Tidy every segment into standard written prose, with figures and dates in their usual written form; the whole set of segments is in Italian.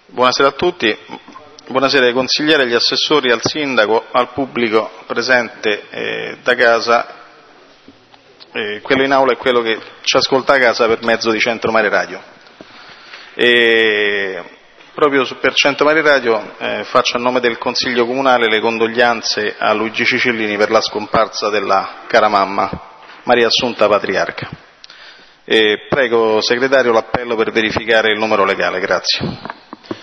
Buonasera a tutti, buonasera ai consiglieri, agli assessori, al sindaco, al pubblico presente da casa, quello in aula e quello che ci ascolta a casa per mezzo di Centro Mare Radio. Proprio per Centro Mare Radio faccio a nome del Consiglio Comunale le condoglianze a Luigi Cicillini per la scomparsa della cara mamma Maria Assunta Patriarca. Prego segretario l'appello per verificare il numero legale, grazie.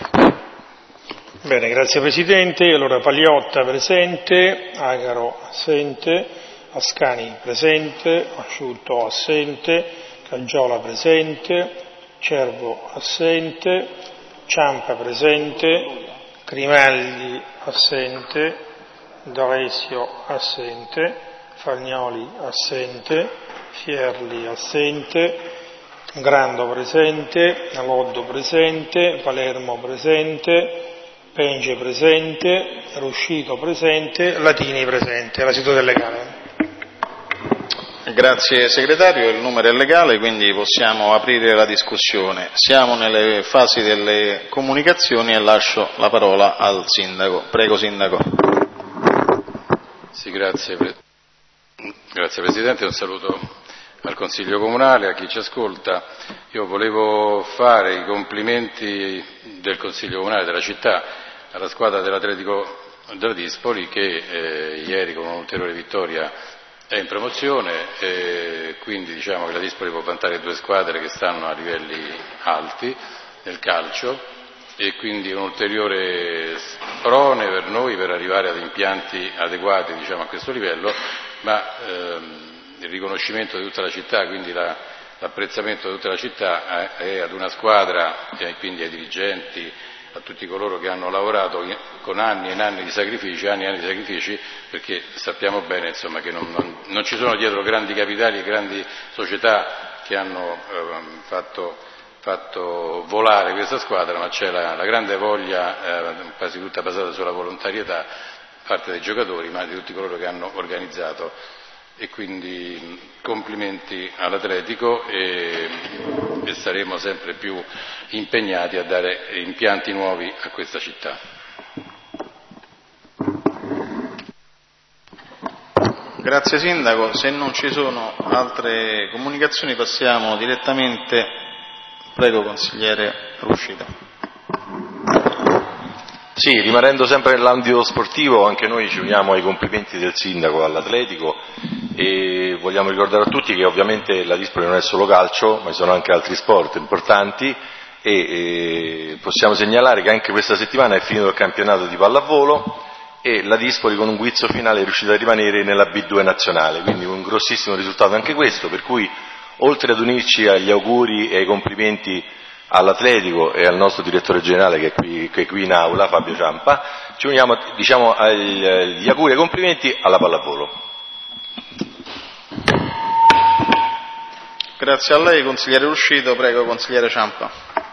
Bene, grazie Presidente. Allora Pagliotta presente, Agaro assente, Ascani presente, Asciutto assente, Cangiola presente, Cervo assente, Ciampa presente, Grimaldi assente, D'Alessio assente, Fagnoli assente, Fierli assente, Grando presente, Loddo presente, Palermo presente, Penge presente, Ruscito presente, Latini presente. La seduta è legale. Grazie segretario, il numero è legale, quindi possiamo aprire la discussione. Siamo nelle fasi delle comunicazioni e lascio la parola al sindaco. Prego sindaco. Sì, grazie Presidente, un saluto al Consiglio Comunale, a chi ci ascolta. Io volevo fare i complimenti del Consiglio Comunale della città alla squadra dell'Atletico della Dispoli che ieri con un'ulteriore vittoria è in promozione, quindi diciamo che la Dispoli può vantare due squadre che stanno a livelli alti nel calcio e quindi un ulteriore sprone per noi per arrivare ad impianti adeguati a questo livello, ma il riconoscimento di tutta la città, quindi l'apprezzamento di tutta la città è ad una squadra e quindi ai dirigenti, a tutti coloro che hanno lavorato con anni e anni di sacrifici, perché sappiamo bene che non ci sono dietro grandi capitali e grandi società che hanno fatto volare questa squadra, ma c'è la grande voglia, quasi tutta basata sulla volontarietà, parte dei giocatori, ma di tutti coloro che hanno organizzato. E quindi complimenti all'Atletico e saremo sempre più impegnati a dare impianti nuovi a questa città. Grazie Sindaco, se non ci sono altre comunicazioni passiamo direttamente, prego consigliere Ruscito. Sì, rimanendo sempre nell'ambito sportivo, anche noi ci uniamo ai complimenti del Sindaco all'Atletico e vogliamo ricordare a tutti che ovviamente la Dispoli non è solo calcio, ma ci sono anche altri sport importanti e possiamo segnalare che anche questa settimana è finito il campionato di pallavolo e la Dispoli con un guizzo finale è riuscita a rimanere nella B2 nazionale, quindi un grossissimo risultato anche questo, per cui oltre ad unirci agli auguri e ai complimenti all'Atletico e al nostro direttore generale che è qui in aula, Fabio Ciampa, ci uniamo agli auguri e ai complimenti alla pallavolo. Grazie a lei consigliere Ruscito, prego consigliere Ciampa.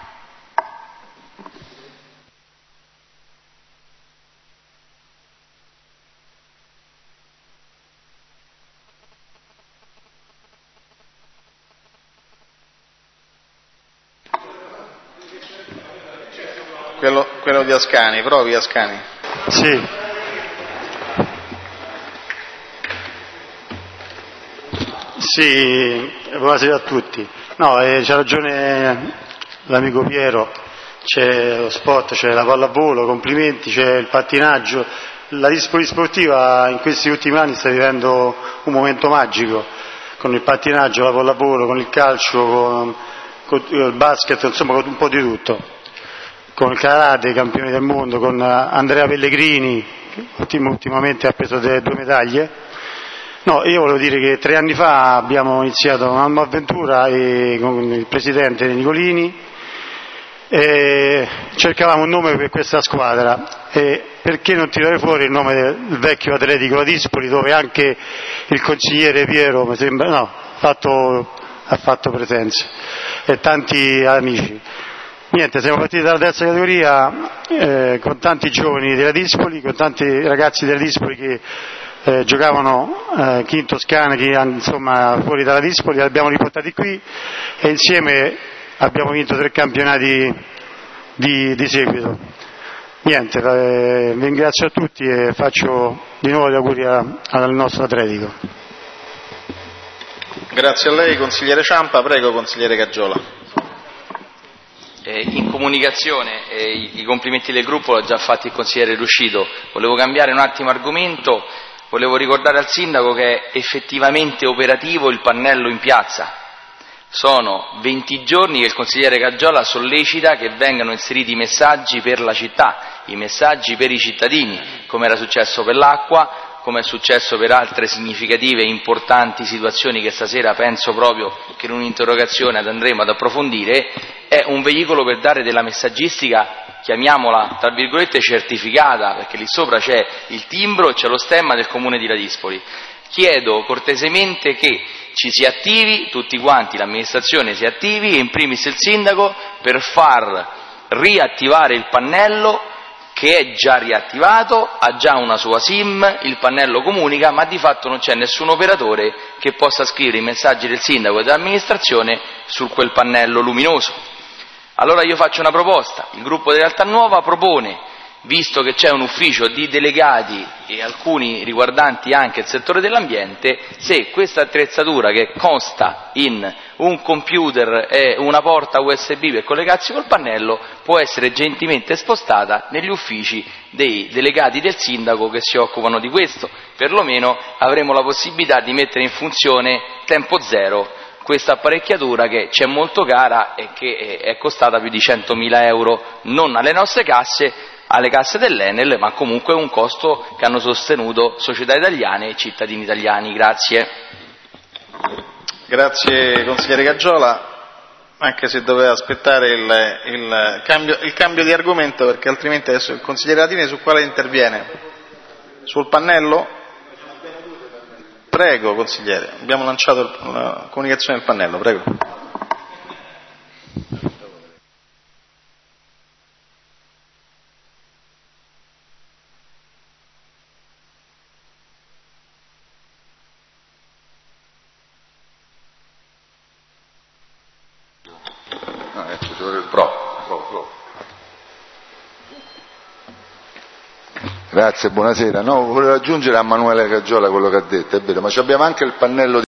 Quello di Ascani, provi Ascani. Sì. Sì, buonasera a tutti. No, c'ha ragione l'amico Piero, c'è lo sport, c'è la pallavolo, complimenti, c'è il pattinaggio. La Dispoli sportiva in questi ultimi anni sta vivendo un momento magico, con il pattinaggio, la pallavolo, con il calcio, con il basket, insomma con un po' di tutto. Con il karate, campione del mondo, con Andrea Pellegrini, che ultimamente ha preso 2 medaglie. No, io volevo dire che 3 anni fa abbiamo iniziato un'avventura con il presidente Nicolini e cercavamo un nome per questa squadra e perché non tirare fuori il nome del vecchio Atletico La Dispoli, dove anche il consigliere Piero mi sembra, ha fatto presenza e tanti amici. Niente, siamo partiti dalla terza categoria con tanti giovani della Dispoli, con tanti ragazzi della Dispoli che giocavano chi in Toscana, chi insomma fuori dalla Dispoli, li abbiamo riportati qui e insieme abbiamo vinto 3 campionati di seguito. Niente, ringrazio a tutti e faccio di nuovo gli auguri al nostro Atletico. Grazie a lei, consigliere Ciampa. Prego, consigliere Caggiola. In comunicazione, i complimenti del gruppo l'ha già fatti il consigliere Ruscito. Volevo cambiare un attimo argomento, volevo ricordare al sindaco che è effettivamente operativo il pannello in piazza. Sono 20 giorni che il consigliere Caggiola sollecita che vengano inseriti i messaggi per la città, i messaggi per i cittadini, come era successo per l'acqua, come è successo per altre significative e importanti situazioni che stasera penso proprio che in un'interrogazione andremo ad approfondire. È un veicolo per dare della messaggistica, chiamiamola tra virgolette certificata, perché lì sopra c'è il timbro e c'è lo stemma del comune di Ladispoli. Chiedo cortesemente che ci si attivi, tutti quanti, l'amministrazione si attivi, e in primis il sindaco, per far riattivare il pannello, che è già riattivato, ha già una sua SIM, il pannello comunica, ma di fatto non c'è nessun operatore che possa scrivere i messaggi del sindaco e dell'amministrazione su quel pannello luminoso. Allora io faccio una proposta, il gruppo di Realtà Nuova propone, visto che c'è un ufficio di delegati e alcuni riguardanti anche il settore dell'ambiente, se questa attrezzatura che consta in un computer e una porta USB per collegarsi col pannello può essere gentilmente spostata negli uffici dei delegati del sindaco che si occupano di questo. Perlomeno avremo la possibilità di mettere in funzione tempo zero questa apparecchiatura che ci è molto cara e che è costata più di 100.000 euro, non alle nostre casse, alle casse dell'Enel, ma comunque un costo che hanno sostenuto società italiane e cittadini italiani. Grazie. Grazie consigliere Caggiola, anche se doveva aspettare il cambio di argomento, perché altrimenti adesso il consigliere Latini su quale interviene? Sul pannello? Prego consigliere, abbiamo lanciato la comunicazione del pannello, prego. Grazie, buonasera. No, volevo aggiungere a Manuele Caggiola quello che ha detto, è vero, ma abbiamo anche il pannello